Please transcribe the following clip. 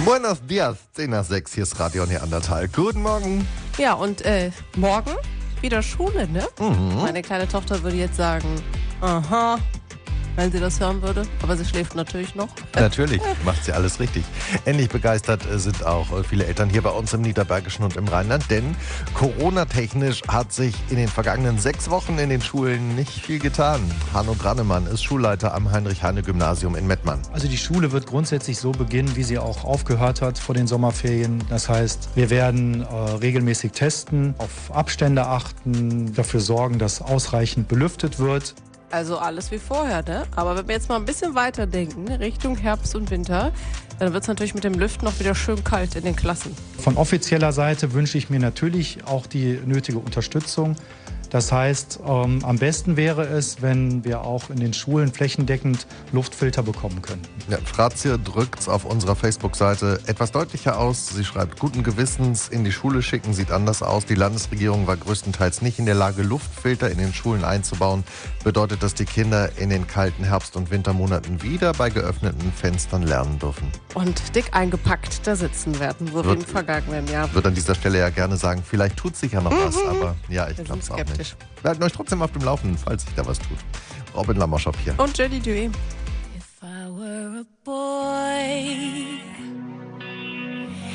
Buenos dias, 10 nach 6, hier ist Radio Neandertal. Guten Morgen. Ja, und morgen wieder Schule, ne? Meine kleine Tochter würde jetzt sagen, aha, wenn sie das hören würde. Aber sie schläft natürlich noch. Natürlich, macht sie alles richtig. Ähnlich begeistert sind auch viele Eltern hier bei uns im Niederbergischen und im Rheinland, denn Corona-technisch hat sich in den vergangenen 6 Wochen in den Schulen nicht viel getan. Hanno Drannemann ist Schulleiter am Heinrich-Heine-Gymnasium in Mettmann. Also die Schule wird grundsätzlich so beginnen, wie sie auch aufgehört hat vor den Sommerferien. Das heißt, wir werden regelmäßig testen, auf Abstände achten, dafür sorgen, dass ausreichend belüftet wird. Also alles wie vorher, ne? Aber wenn wir jetzt mal ein bisschen weiter denken, Richtung Herbst und Winter, dann wird es natürlich mit dem Lüften noch wieder schön kalt in den Klassen. Von offizieller Seite wünsche ich mir natürlich auch die nötige Unterstützung. Das heißt, am besten wäre es, wenn wir auch in den Schulen flächendeckend Luftfilter bekommen könnten. Ja, Frazia drückt auf unserer Facebook-Seite etwas deutlicher aus. Sie schreibt, guten Gewissens in die Schule schicken sieht anders aus. Die Landesregierung war größtenteils nicht in der Lage, Luftfilter in den Schulen einzubauen. Bedeutet, dass die Kinder in den kalten Herbst- und Wintermonaten wieder bei geöffneten Fenstern lernen dürfen. Und dick eingepackt da sitzen werden, so wie im vergangenen Jahr. Würde an dieser Stelle ja gerne sagen, vielleicht tut sich ja noch was, aber ja, ich glaube es auch nicht. Wir halten euch trotzdem auf dem Laufenden, falls sich da was tut. Robin Lamoschop hier. Und Jenny Dewey. If I were a boy